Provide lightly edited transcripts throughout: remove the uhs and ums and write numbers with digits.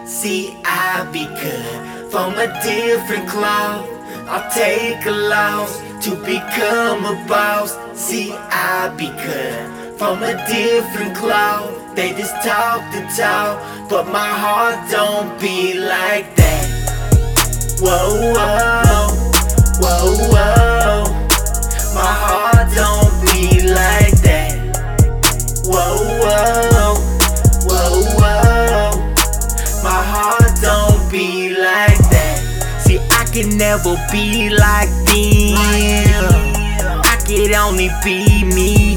See, I be cut from a different cloth. I'll take a loss to become a boss. See, I be cut from a different cloth. They just talk the talk, but my heart don't be like that. Whoa, whoa, whoa, whoa. My heart don't be like that. Whoa, whoa, whoa, whoa. My heart don't be like that. See, I can never be like them. I could only be me,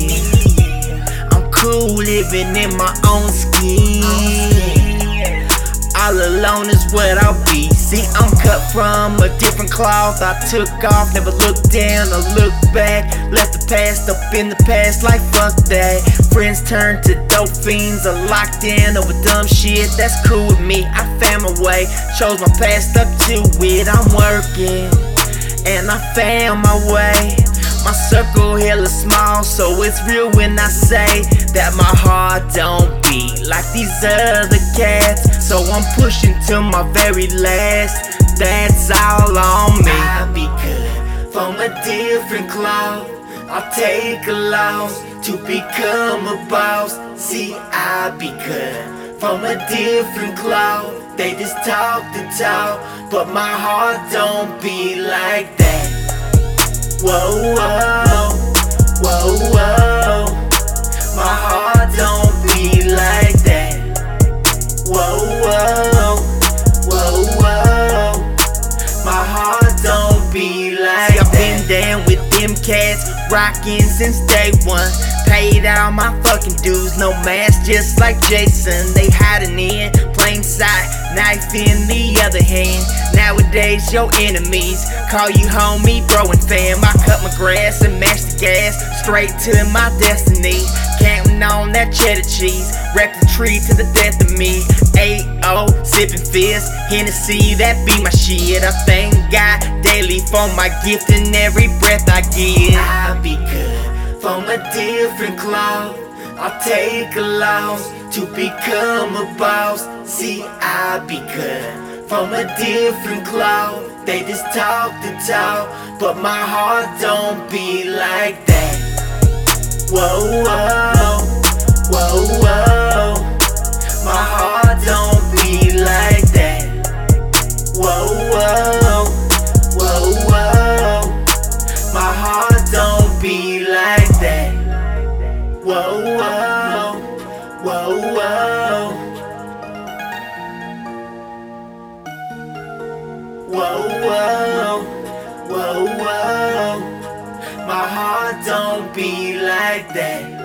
yeah. I'm cool living in my own skin. All alone is what I'll be. See, I'm cut from a different cloth. I took off, never looked down or looked back. Left the past up in the past like fuck that. Friends turned to dope fiends or locked in over dumb shit. That's cool with me, I found my way. Chose my past up to it. I'm working and I found my way. My circle hella small, so it's real when I say that my heart don't beat like these other cats. So I'm pushing to my very last. That's all on me. I be cut from a different cloth. I'll take a loss to become a boss. See, I be cut from a different cloth. They just talk the talk, but my heart don't be like that. Whoa, whoa, whoa, whoa. My heart don't be like that. Whoa, whoa, whoa, whoa. My heart don't be like that. I've been down with them cats, rockin' since day one. Paid all my fucking dues, no mask, just like Jason. They hiding in plain sight, knife in the other hand. Nowadays, your enemies call you homie, bro, and fam. I cut my grass and mash the gas straight to my destiny. Counting on that cheddar cheese, wrap the tree to the death of me. A.O. sipping fizz, Hennessy, that be my shit. I thank God daily for my gift and every breath I give. I be cut from a different cloth. I'll take a loss to become a boss. See, I be cut from a different cloth. They just talk the talk, but my heart don't be like that. Whoa, whoa, whoa, whoa. My heart don't be like that. Whoa, whoa, whoa, whoa. My heart don't be like that. Whoa, whoa, whoa, whoa. Whoa, whoa, whoa, whoa. My heart don't be like that.